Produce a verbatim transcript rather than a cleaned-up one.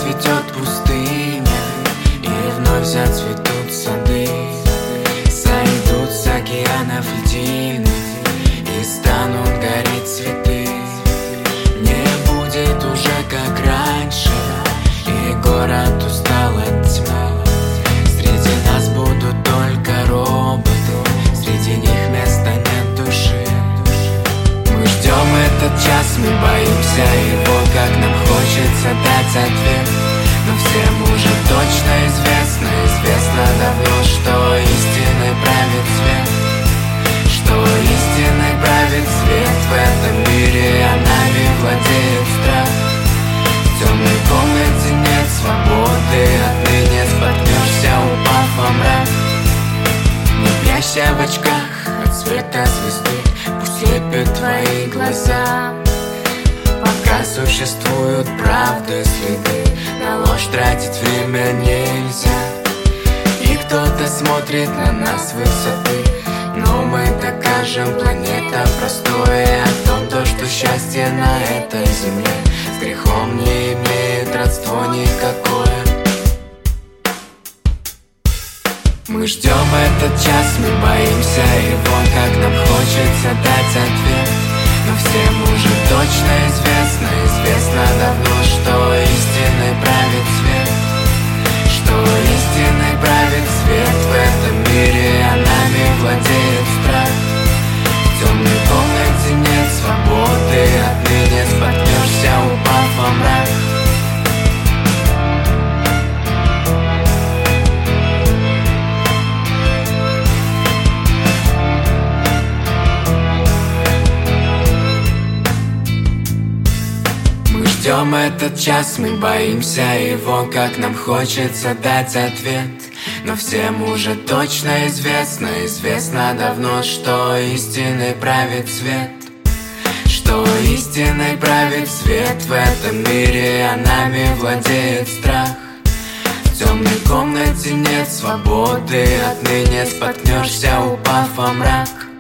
зацветет пустыня, и вновь зацветут сады. Сойдут с океанов льдины и станут гореть цветы. Не будет уже как раньше, и город устал от тьмы. Среди нас будут только роботы, среди них места нет души. Мы ждем этот час, мы боимся его, как нам хочется дать ответ. Но всем уже точно известно, известно давно, что истиной правит свет. Что истиной правит свет в этом мире, а нами владеет страх. В темной комнате нет свободы, отныне споткнешься, упав во мрак. Не прячься в очках от света звезды, пусть слепят твои глаза. Пока существуют правды следы, на ложь тратить время нельзя. И кто-то смотрит на нас с высоты, но мы докажем, планета простое о том, то, что счастье на этой земле с грехом не имеет родства никакое. Мы ждем этот час, мы боимся его, как нам хочется дать ответ. Но всем уже точно известно, известно давно, что истиной правит свет. Что истиной правит свет в этом мире, а нами владеет страх. В темной комнате нет свободы, отныне споткнешься, упав во мрак. Ждем этот час, мы боимся его, как нам хочется дать ответ. Но всем уже точно известно, известно давно, что истиной правит свет. Что истиной правит свет в этом мире, а нами владеет страх. В темной комнате нет свободы, отныне споткнешься, упав во мрак.